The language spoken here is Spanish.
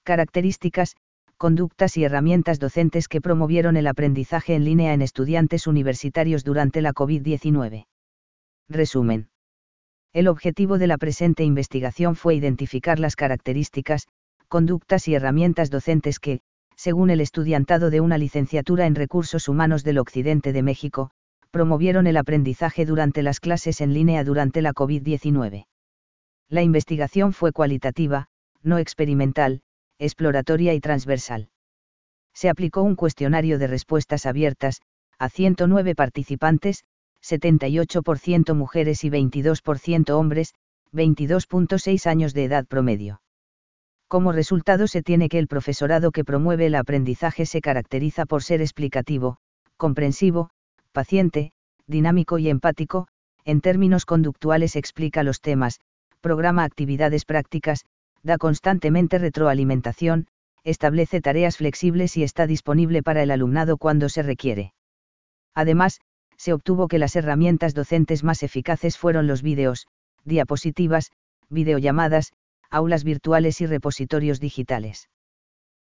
Características, conductas y herramientas docentes que promovieron el aprendizaje en línea en estudiantes universitarios durante la COVID-19. Resumen. El objetivo de la presente investigación fue identificar las características, conductas y herramientas docentes que, según el estudiantado de una licenciatura en Recursos Humanos del Occidente de México, promovieron el aprendizaje durante las clases en línea durante la COVID-19. La investigación fue cualitativa, no experimental, exploratoria y transversal. Se aplicó un cuestionario de respuestas abiertas, a 109 participantes, 78% mujeres y 22% hombres, 22.6 años de edad promedio. Como resultado se tiene que el profesorado que promueve el aprendizaje se caracteriza por ser explicativo, comprensivo, paciente, dinámico y empático, en términos conductuales explica los temas, programa actividades prácticas, da constantemente retroalimentación, establece tareas flexibles y está disponible para el alumnado cuando se requiere. Además, se obtuvo que las herramientas docentes más eficaces fueron los vídeos, diapositivas, videollamadas, aulas virtuales y repositorios digitales.